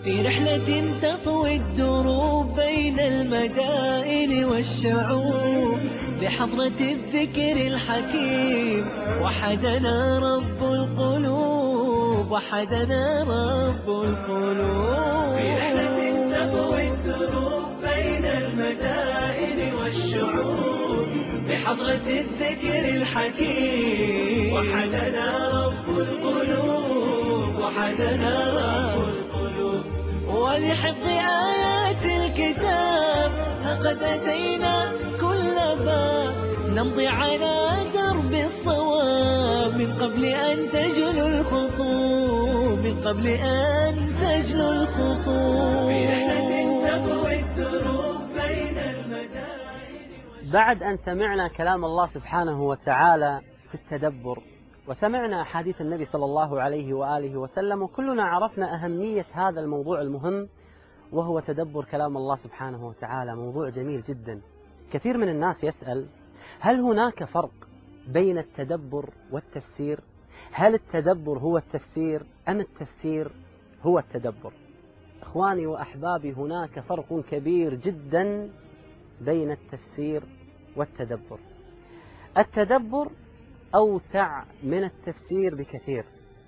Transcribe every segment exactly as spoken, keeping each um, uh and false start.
في رحلة تطوي الدروب بين المدائن والشعوب بحضرة الذكر الحكيم وحدنا رب القلوب وحدنا رب القلوب. في رحلة تطوي الدروب بين المدائن والشعوب بحضرة الذكر الحكيم وحدنا رب القلوب وحدنا رب القلوب. ولحفظ آيات الكتاب لقد أتينا كل باب نمضي على درب الصواب من قبل أن تجلو الخطوب من قبل أن تجلو الخطوب. في رحلة تطوي الدروب بين المدائن. بعد أن سمعنا كلام الله سبحانه وتعالى في التدبر وسمعنا أحاديث النبي صلى الله عليه وآله وسلم وكلنا عرفنا أهمية هذا الموضوع المهم وهو تدبر كلام الله سبحانه وتعالى. موضوع جميل جدا. كثير من الناس يسأل هل هناك فرق بين التدبر والتفسير؟ هل التدبر هو التفسير أم التفسير هو التدبر؟ إخواني وأحبابي، هناك فرق كبير جدا بين التفسير والتدبر. التدبر أوسع من التفسير بكثير.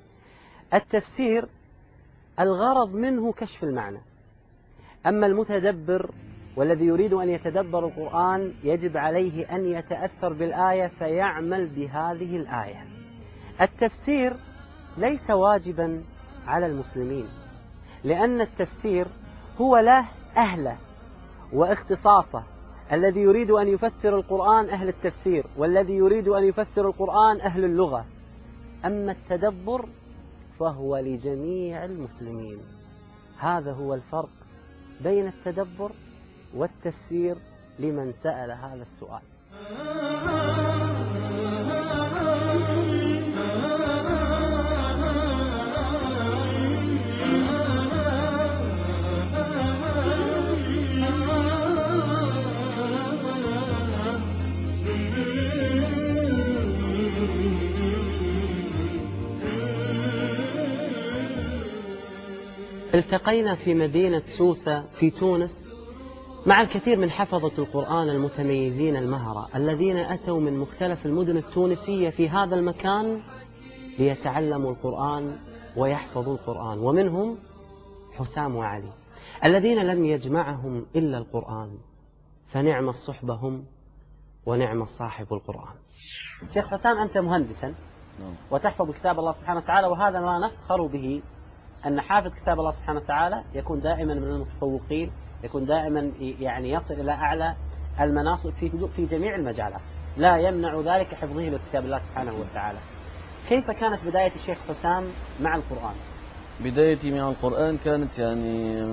التفسير الغرض منه كشف المعنى، أما المتدبر والذي يريد أن يتدبر القرآن يجب عليه أن يتأثر بالآية فيعمل بهذه الآية. التفسير ليس واجبا على المسلمين، لأن التفسير هو له أهله واختصاصه. الذي يريد أن يفسر القرآن أهل التفسير، والذي يريد أن يفسر القرآن أهل اللغة. أما التدبر فهو لجميع المسلمين. هذا هو الفرق بين التدبر والتفسير لمن سأل هذا السؤال. التقينا في مدينة سوسة في تونس مع الكثير من حفظة القرآن المتميزين المهرة الذين أتوا من مختلف المدن التونسية في هذا المكان ليتعلموا القرآن ويحفظوا القرآن، ومنهم حسام وعلي الذين لم يجمعهم إلا القرآن، فنعم الصحبة هم ونعم الصاحب القرآن. شيخ حسام، أنت مهندسا وتحفظ كتاب الله سبحانه وتعالى، وهذا ما نفخر به أن حافظ كتاب الله سبحانه وتعالى يكون دائما من المتفوقين، يكون دائما يعني يصل إلى أعلى المناصب في في جميع المجالات، لا يمنع ذلك حفظه لكتاب الله سبحانه وتعالى. كيف كانت بداية الشيخ حسام مع القرآن؟ بدايتي مع القرآن كانت يعني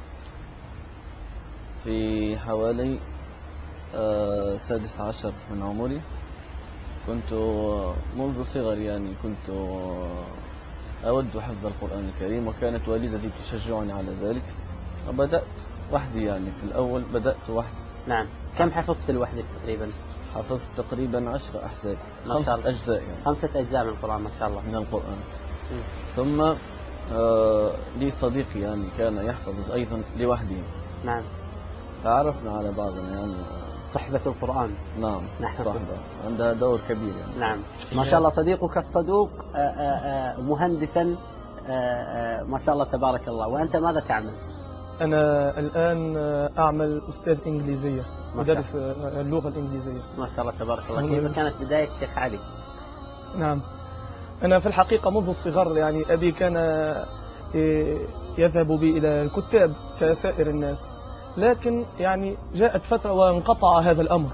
في حوالي سادس عشر من عمري. كنت منذ صغر يعني كنت أود حفظ القرآن الكريم، وكانت والدتي تشجعني على ذلك، وبدأت وحدي يعني. في الأول بدأت وحدي. نعم. كم حفظت لوحدك تقريبا؟ حفظت تقريبا عشر أحزاب، خمسة أجزاء يعني. خمسة أجزاء من القرآن ما شاء الله. من القرآن. م. ثم آه لي صديقي يعني كان يحفظ أيضا لوحده. نعم. تعرفنا على بعضنا يعني. صحبة القرآن. نعم. نحن صحبة عندها دور كبير يعني. نعم. ما شاء الله. صديقك الصدوق مهندسا ما شاء الله تبارك الله. وأنت ماذا تعمل؟ أنا الآن أعمل أستاذ إنجليزية، مدرس اللغة الإنجليزية. ما شاء الله تبارك الله. كيف كانت بداية الشيخ علي؟ نعم، أنا في الحقيقة منذ الصغر يعني أبي كان يذهب بي إلى الكتاب كسائر الناس، لكن يعني جاءت فترة وانقطع هذا الأمر.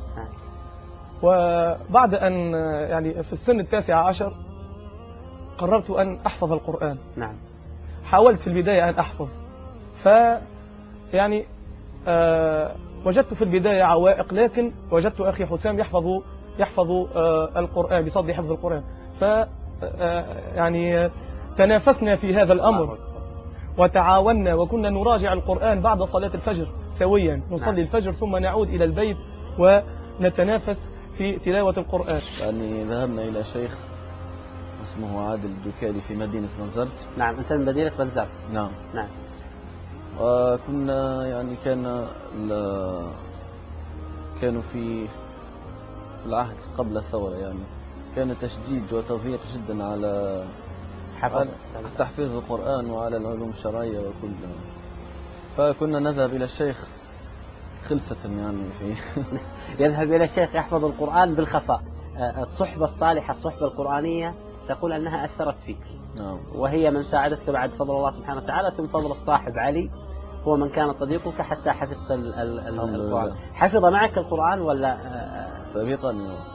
وبعد أن يعني في السن التاسع عشر قررت أن أحفظ القرآن. نعم. حاولت في البداية أن أحفظ، ف يعني آه وجدت في البداية عوائق، لكن وجدت أخي حسام يحفظ يحفظ آه القرآن بصدد حفظ القرآن، ف آه يعني تنافسنا في هذا الأمر وتعاوننا، وكنا نراجع القرآن بعد صلاة الفجر سويا، نصلي الفجر ثم نعود إلى البيت ونتنافس في تلاوة القرآن. يعني ذهبنا إلى شيخ اسمه عادل الدكالي في مدينة بنزرت. نعم. أنت من مدينة بنزرت. نعم. نعم. وكنا يعني كان كانوا في العهد قبل الثورة يعني كان تشديد وتظهير جدا على حفظ تحفيظ القرآن وعلى العلوم الشرعية وكل، فكنا نذهب إلى الشيخ خلصة يعني في يذهب إلى الشيخ يحفظ القرآن بالخفاء. الصحبة الصالحة الصحبة القرآنية تقول أنها أثرت فيك. نعم. وهي من ساعدتك بعد فضل الله سبحانه وتعالى، ثم فضل الصاحب علي هو من كان صديقك حتى حفظت ال ال ال القرآن. حفظ معك القرآن ولا سابقا؟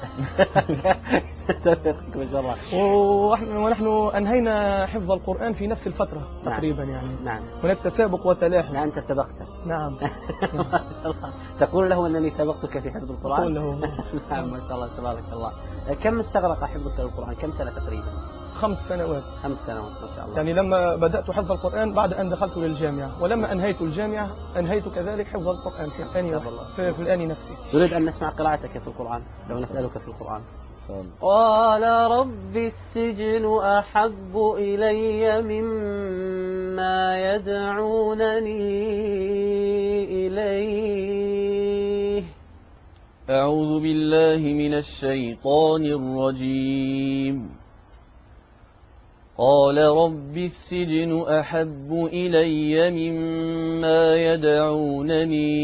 ما شاء الله. ونحن أنهينا حفظ القرآن في نفس الفترة تقريبا يعني. نعم. هناك تسابق وتلاحق. لا أنت سبقت. نعم. تقول له أنني سبقتك في حفظ القرآن؟ أقول له. نعم ما شاء الله تبارك الله. كم استغرق حفظك القرآن؟ كم سنة تقريبا؟ خمس سنوات. خمس سنوات ما شاء الله. يعني لما بدأت حفظ القرآن بعد أن دخلت للجامعة، ولما أنهيت الجامعة أنهيت كذلك حفظ القرآن في الآن في, في الآن نفسه. نريد أن نسمع قراءتك في القرآن لو نسألك في القرآن. قال رب السجن أحب إلي مما يدعونني إليه. أعوذ بالله من الشيطان الرجيم. قال رب السجن أحب إلي مما يدعونني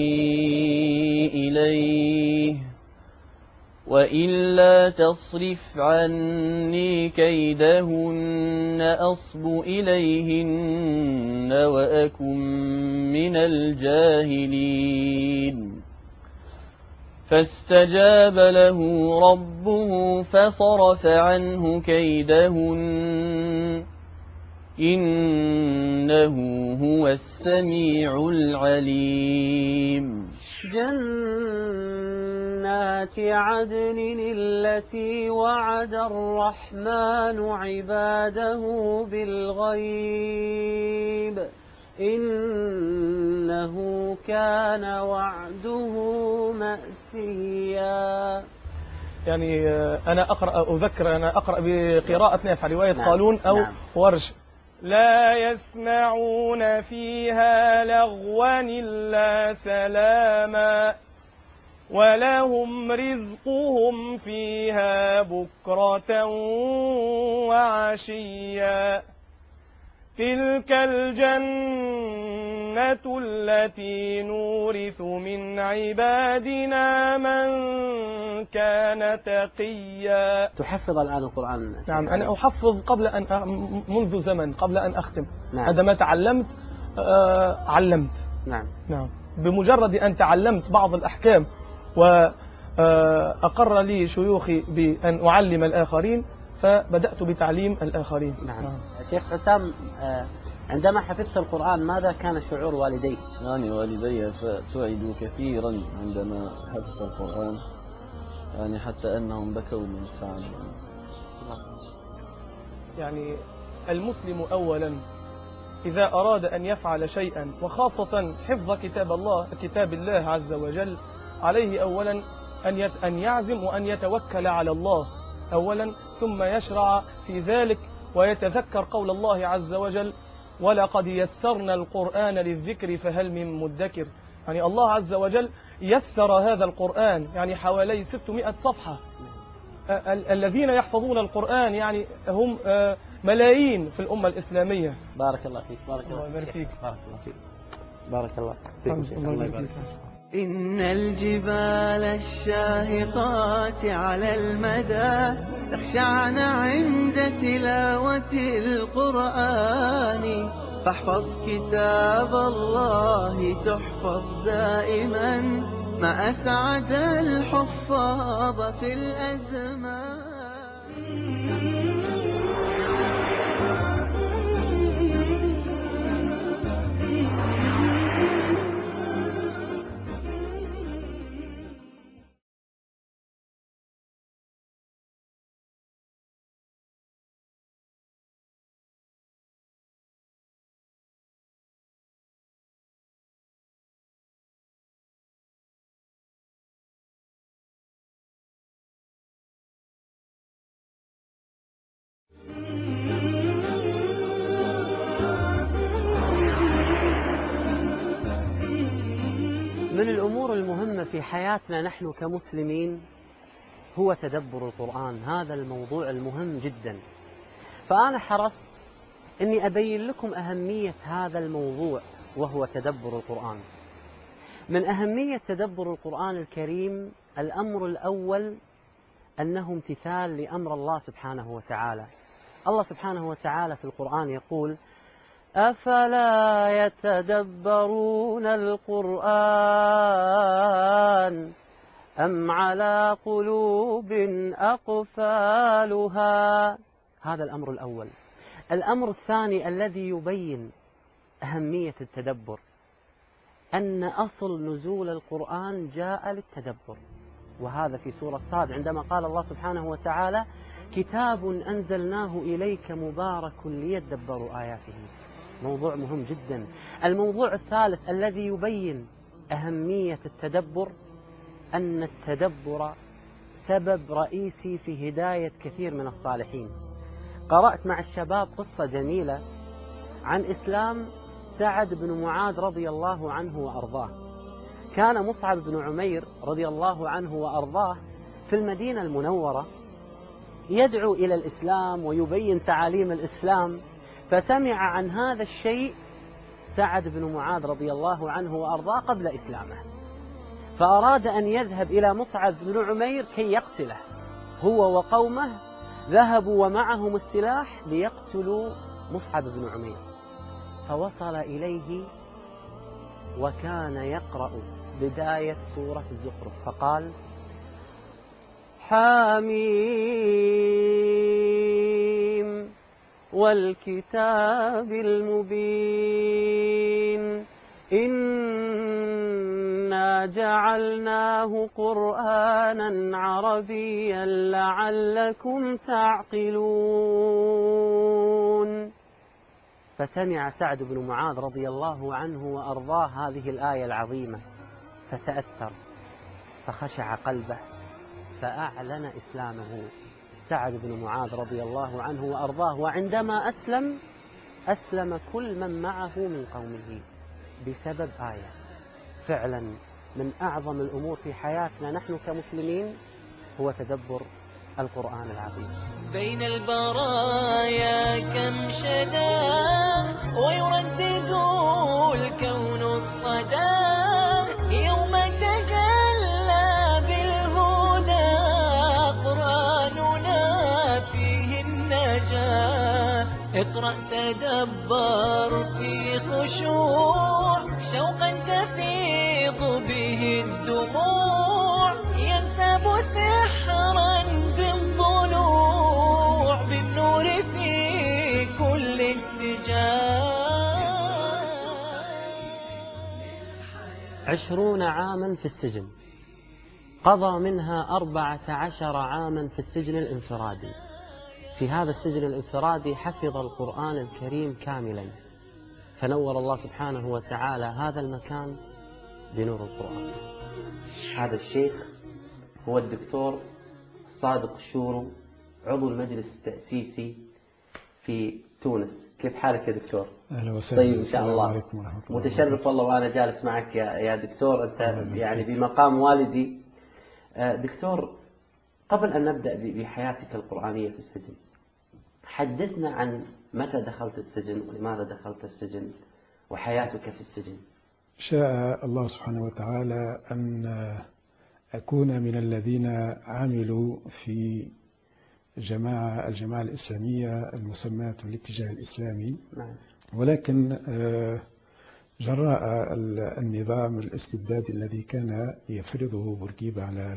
إليه وإلا تصرف عني كيدهن أصب إليهن وأكن من الجاهلين. فاستجاب له ربه فصرف عنه كيدهن إنه هو السميع العليم. جنات عدن التي وعد الرحمن عباده بالغيب إنه كان وعده مأتيا. يعني أنا أقرأ أذكر أنا أقرأ بقراءة نافع رواية نعم. قالون أو نعم. ورش. لا يسمعون فيها لغوا إلا سلاما ولهم رزقهم فيها بكرة وعشيا. تلك الجنة التي نورث من عبادنا من كان تقيا. تحفظ الآن القرآن؟ نعم أنا أحفظ قبل أن أ... منذ زمن قبل أن أختم. نعم. عندما تعلمت أ... علمت. نعم. نعم بمجرد أن تعلمت بعض الأحكام وأقر لي شيوخي بأن أعلم الآخرين فبدأت بتعليم الآخرين. نعم. نعم. شيخ حسام عندما حفظت القرآن ماذا كان شعور والديك؟ يعني والدي سعدوا كثيرا عندما حفظت القرآن، يعني حتى أنهم بكوا من السعادة. يعني المسلم أولا إذا أراد أن يفعل شيئا وخاصة حفظ كتاب الله كتاب الله عز وجل عليه أولا أن أن يعزم وأن يتوكل على الله أولا، ثم يشرع في ذلك ويتذكر قول الله عز وجل ولقد يسرنا القرآن للذكر فهل من مدكر. يعني الله عز وجل يسر هذا القرآن يعني حوالي ستمائة صفحة. الذين يحفظون القرآن يعني هم ملايين في الأمة الإسلامية. بارك الله فيك. بارك الله فيك. بارك الله فيك. بارك الله فيك. الله يبارك فيك. إن الجبال الشاهقات على المدى تخشعن عند تلاوة القرآن فاحفظ كتاب الله تحفظ دائما ما أسعد الحفاظ في الأزمان. الأمور المهمة في حياتنا نحن كمسلمين هو تدبر القرآن. هذا الموضوع المهم جدا. فأنا حرصت أني أبين لكم أهمية هذا الموضوع وهو تدبر القرآن. من أهمية تدبر القرآن الكريم الأمر الأول أنه امتثال لأمر الله سبحانه وتعالى. الله سبحانه وتعالى في القرآن يقول: أفلا يتدبرون القرآن أم على قلوب أقفالها. هذا الأمر الأول. الأمر الثاني الذي يبين أهمية التدبر أن أصل نزول القرآن جاء للتدبر، وهذا في سورة صاد عندما قال الله سبحانه وتعالى: كتاب أنزلناه إليك مبارك ليدبروا آياته. موضوع مهم جدا. الموضوع الثالث الذي يبين أهمية التدبر أن التدبر سبب رئيسي في هداية كثير من الصالحين. قرأت مع الشباب قصة جميلة عن إسلام سعد بن معاذ رضي الله عنه وأرضاه. كان مصعب بن عمير رضي الله عنه وأرضاه في المدينة المنورة يدعو إلى الإسلام ويبين تعاليم الإسلام، فسمع عن هذا الشيء سعد بن معاذ رضي الله عنه وأرضاه قبل إسلامه، فأراد أن يذهب إلى مصعب بن عمير كي يقتله. هو وقومه ذهبوا ومعهم السلاح ليقتلوا مصعب بن عمير، فوصل إليه وكان يقرأ بداية سورة الزخرف فقال: حميم والكتاب المبين إنا جعلناه قرآنا عربيا لعلكم تعقلون. فسمع سعد بن معاذ رضي الله عنه وأرضاه هذه الآية العظيمة فتأثر فخشع قلبه فأعلن إسلامه سعد بن معاذ رضي الله عنه وأرضاه. وعندما أسلم أسلم كل من معه من قومه بسبب آية. فعلا من أعظم الأمور في حياتنا نحن كمسلمين هو تدبر القرآن العظيم. بين البرايا كم شدا ويردد الكون الصدى يوم تجلى بالهدى قرآننا فيه النجاة. اقرأ تدبر في خشوع شوقا تفيض به الدموع ينسب سحرا بالضلوع بالنور في كل اتجاه. عشرون عاما في السجن، قضى منها أربعة عشر عاما في السجن الانفرادي. في هذا السجن الانفرادي حفظ القرآن الكريم كاملا، فنور الله سبحانه وتعالى هذا المكان بنور القرآن. هذا الشيخ هو الدكتور صادق الشورو، عضو المجلس التأسيسي في تونس. كيف حالك يا دكتور؟ أهلا وسهلا. طيب إن شاء الله. عليكم ورحمة الله. متشرف والله وأنا جالس معك يا يا دكتور. أنت يعني بمقام والدي. دكتور، قبل أن نبدأ بحياتك القرآنية في السجن، حدثنا عن متى دخلت السجن ولماذا دخلت السجن وحياتك في السجن. شاء الله سبحانه وتعالى أن أكون من الذين عملوا في جماعة الجماعة الإسلامية المسماة بالاتجاه الإسلامي. نعم. ولكن جراء النظام الاستبدادي الذي كان يفرضه بورقيبة على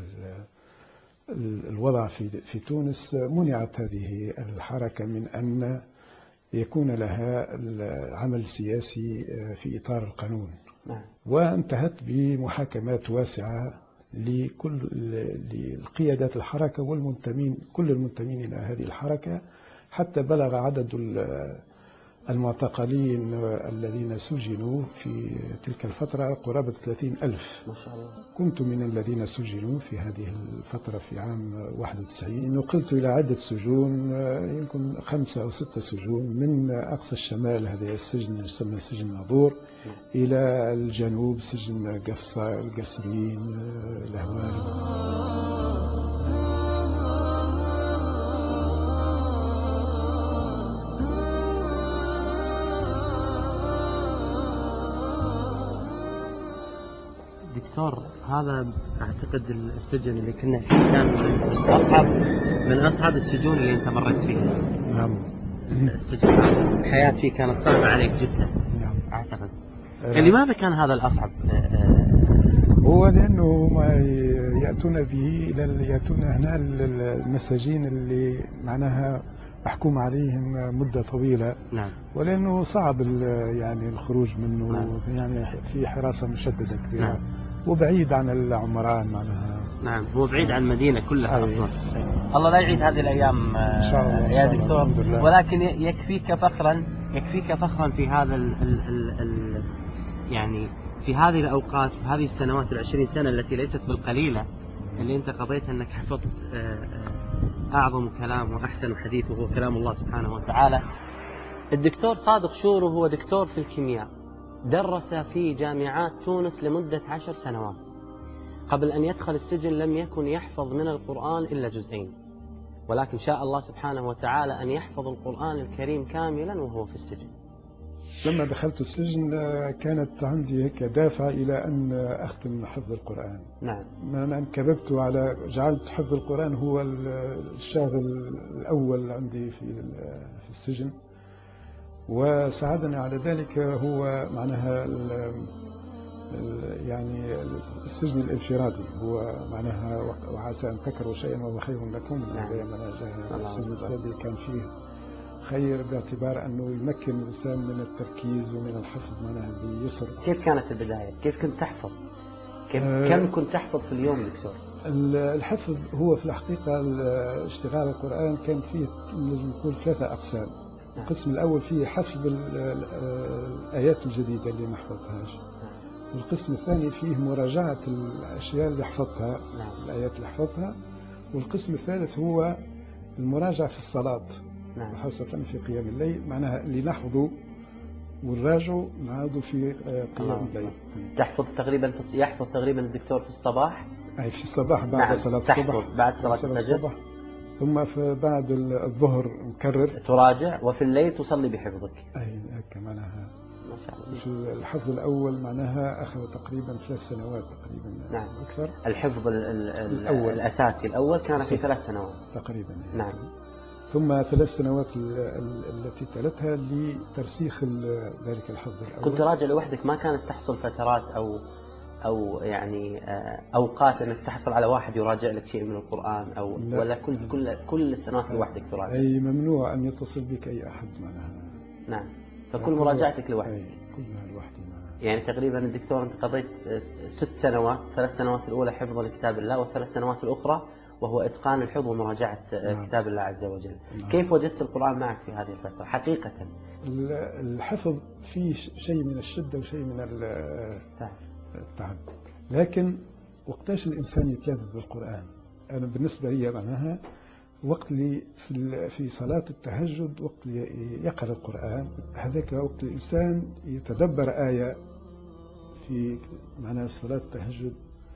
الوضع في في تونس، منعت هذه الحركة من أن يكون لها العمل السياسي في إطار القانون. نعم. وانتهت بمحاكمات واسعة لكل لقيادات الحركة والمنتمين كل المنتمين إلى هذه الحركة، حتى بلغ عدد المعتقلين الذين سجنوا في تلك الفترة قرابة ثلاثين ألف. ما شاء الله. كنت من الذين سجنوا في هذه الفترة في عام واحد وتسعين. نقلت إلى عدة سجون، يمكن خمسة أو ستة سجون، من أقصى الشمال هذا السجن يسمى سجن ناظور إلى الجنوب سجن قفصة، القصرين، الهواري. دكتور، هذا أعتقد السجن اللي كنا فيه كان من أصعب من أصعب السجون اللي أنت مرت فيها. نعم. السجن الحياة فيه كانت صعبة عليك جدا. نعم. أعتقد. أه. لماذا كان هذا الأصعب؟ هو لأنه ما يأتون به إلى يأتون هنا المساجين اللي معناها محكوم عليهم مدة طويلة. نعم. ولأنه صعب يعني الخروج منه. نعم. يعني في حراسة مشددة كبيرة. نعم. وبعيد عن العمران معناها. نعم، هو بعيد عن المدينة كلها أصلا. الله لا يعيد هذه الأيام إن شاء الله يا دكتور، ولكن يكفيك فخرا يكفيك فخرا في هذا ال ال ال ال يعني في هذه الأوقات، في هذه السنوات العشرين سنة التي ليست بالقليلة اللي أنت قضيتها، أنك حفظت أعظم كلام وأحسن حديث وهو كلام الله سبحانه وتعالى. الدكتور صادق شورو هو دكتور في الكيمياء، درس في جامعات تونس لمدة عشر سنوات. قبل أن يدخل السجن لم يكن يحفظ من القرآن إلا جزئين، ولكن شاء الله سبحانه وتعالى أن يحفظ القرآن الكريم كاملا وهو في السجن. لما دخلت السجن كانت عندي هيك دافع إلى أن أختم حفظ القرآن. نعم. أنا انكببت على جعلت حفظ القرآن هو الشاغل الأول عندي في في السجن، وساعدني على ذلك هو معناها ال يعني السجن الانفرادي، هو معناها وعسى أن تكرهوا شيئا وهو خير لكم. زي ما السجن الانفرادي كان فيه خير باعتبار أنه يمكن الإنسان من التركيز ومن الحفظ معناها بيسر. كيف كانت البداية؟ كيف كنت تحفظ؟ كيف آه كم كنت تحفظ في اليوم دكتور؟ الحفظ هو في الحقيقة اشتغال القرآن كان فيه نقول ثلاثة أقسام. القسم الأول فيه حفظ الآيات الجديدة اللي ما حفظتهاش. والقسم الثاني فيه مراجعة الأشياء اللي حفظتها، الآيات اللي حفظتها. والقسم الثالث هو المراجعة في الصلاة، خاصة في قيام الليل، معناها اللي نحفظه ونراجعه نعاودوا في قيام الليل. تحفظ تقريبا يحفظ تقريبا الدكتور في الصباح؟ أي في الصباح بعد نعم. صلاة الصبح، بعد صلاة الفجر، ثم في بعد الظهر مكرر تراجع، وفي الليل تصلي بحفظك. أي هيك معناها. ما شاء الله. في الحفظ الأول معناها أخذ تقريبا ثلاث سنوات تقريبا. نعم. أكثر. الحفظ ال ال الأول الأساسي الأول كان في ثلاث سنوات تقريبا. نعم. ثم ثلاث سنوات التي تلتها لترسيخ ذلك الحفظ الأول. كنت راجع لوحدك؟ ما كانت تحصل فترات أو أو يعني أوقات أنك تحصل على واحد يراجع لك شيء من القرآن أو لا. ولا كل كل كل السنوات لوحدك تراجع؟ أي ممنوع أن يتصل بك أي أحد معناها. نعم. فكل مراجعتك لوحدك؟ كلها لوحدي معها. يعني تقريبا الدكتور أنت قضيت ست سنوات، ثلاث سنوات الأولى حفظ لكتاب الله، والثلاث سنوات الأخرى وهو إتقان الحفظ ومراجعة نعم. كتاب الله عز وجل. نعم. كيف وجدت القرآن معك في هذه الفترة حقيقة؟ الحفظ فيه شيء من الشدة وشيء من التعب، لكن وقتاش الإنسان يتلذذ بالقرآن؟ أنا بالنسبة لي معناها وقت اللي في في صلاة التهجد، وقت اللي يقرأ القرآن، هذاك وقت الإنسان يتدبر آية في معناها صلاة التهجد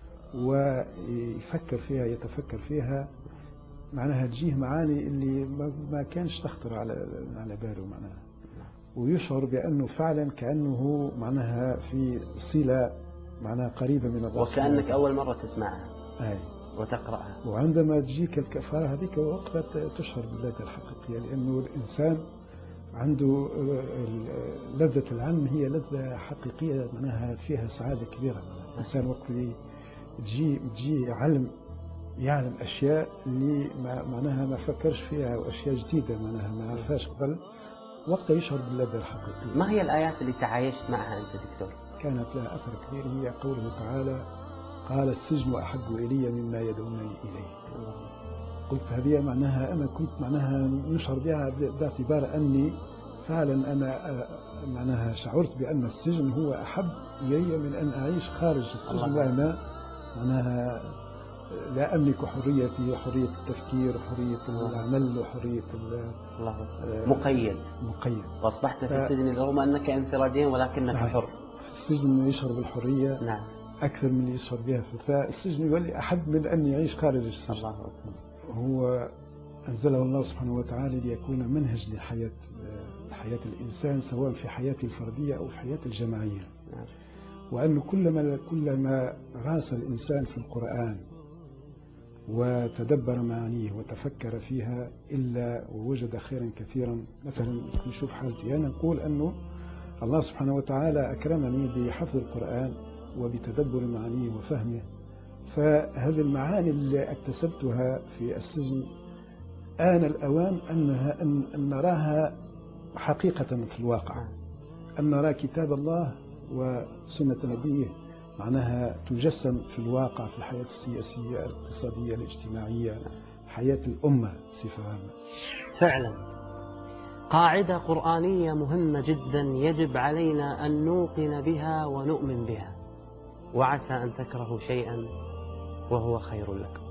ويفكر فيها، يتفكر فيها، معناها تجيه معاني اللي ما كانش تخطر على على باله معناها، ويشعر بأنه فعلا كأنه معناها في صلة معناها قريبة من الله، وكأنك أول مرة تسمعها أي وتقرأها. وعندما تجيك الكفارة هذيك وقت تشعر باللذة الحقيقية، لأنه الإنسان عنده لذة العلم هي لذة حقيقية معناها فيها سعادة كبيرة. الإنسان وقت اللي تجي تجي علم يعلم أشياء اللي ما معناها ما فكرش فيها، وأشياء جديدة معناها ما عرفهاش قبل، وقتها يشعر باللذة الحقيقية. ما هي الآيات اللي تعايشت معها أنت دكتور؟ كانت لها أثر كبير، هي قوله تعالى: قال السجن أحب إلي مما يدعونني إليه. قلت هذه معناها أنا كنت معناها نشعر بها باعتبار أني فعلا أنا معناها شعرت بأن السجن هو أحب إلي من أن أعيش خارج السجن، وأنا معناها لا أملك حريتي وحرية التفكير وحرية العمل وحرية الله مقيد مقيد وأصبحت في السجن رغم أنك انفرادين ولكنك نعم. حر. في السجن يشعر بالحرية نعم. أكثر من اللي يشعر بها، فالسجن يولي أحب من أن يعيش خارج السجن. الله أكبر. هو أنزله الله سبحانه وتعالى ليكون منهج لحياة حياة الإنسان سواء في حياته الفردية أو في حياته الجماعية. نعم. وأنه كلما كلما غاص الإنسان في القرآن وتدبر معانيه وتفكر فيها إلا ووجد خيرا كثيرا. مثلا نشوف حالتي أنا نقول أنه الله سبحانه وتعالى أكرمني بحفظ القرآن وبتدبر معانيه وفهمه، فهذه المعاني اللي اكتسبتها في السجن آن الأوان أنها أن نراها حقيقة في الواقع، أن نرى كتاب الله وسنة نبيه معناها تجسم في الواقع في الحياة السياسية الاقتصادية الاجتماعية حياة الأمة بصفة عامة. فعلا قاعدة قرآنية مهمة جدا يجب علينا أن نوقن بها ونؤمن بها. وعسى أن تكرهوا شيئا وهو خير لكم.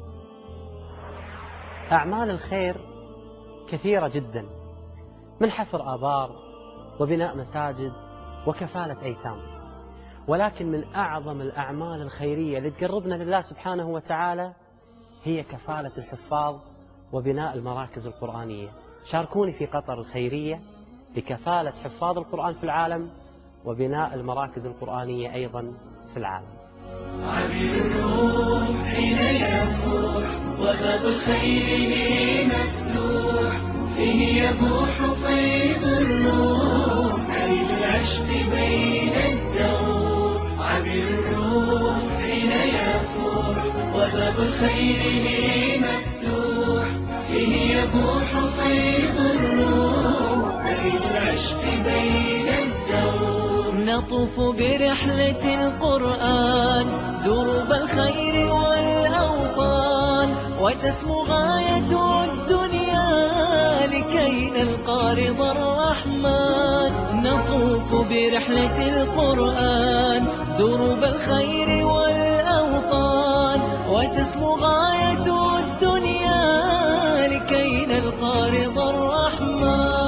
أعمال الخير كثيرة جدا، من حفر آبار وبناء مساجد وكفالة أيتام، ولكن من أعظم الأعمال الخيرية اللي تقربنا لله سبحانه وتعالى هي كفالة الحفاظ وبناء المراكز القرآنية. شاركوني في قطر الخيرية لكفالة حفاظ القرآن في العالم وبناء المراكز القرآنية أيضا في العالم. عبير الروح حين يفوح وباب الخير مفتوح، فيه يبوح فيض الروح عين العشق بين الدور. عبير الروح حين يفوح وباب الخير مفتوح، فيه يبوح فيض الروح عين العشق بين الدور. نطوف برحلة القرآن دروب الخير والأوطان، وتسمو غاية الدنيا لكي نلقى رضا الرحمن. نطوف برحلة القرآن دروب الخير والأوطان، وتسمو غاية الدنيا لكي نلقى رضا الرحمن.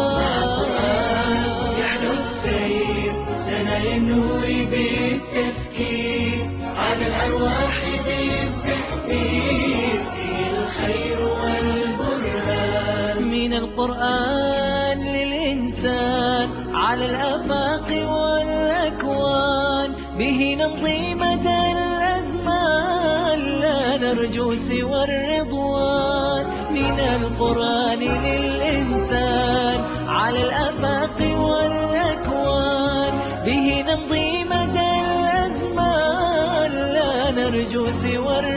النور بالتفكير على الأرواح بالتحذير، فيه الخير والبرهان. من القرآن للإنسان على الآفاق والأكوان، به نمضي مدى الأزمان لا نرجو سوى الرضوان. من القرآن للإنسان على الآفاق والأكوان، به نمضي مدى الأزمان لا نرجو سوى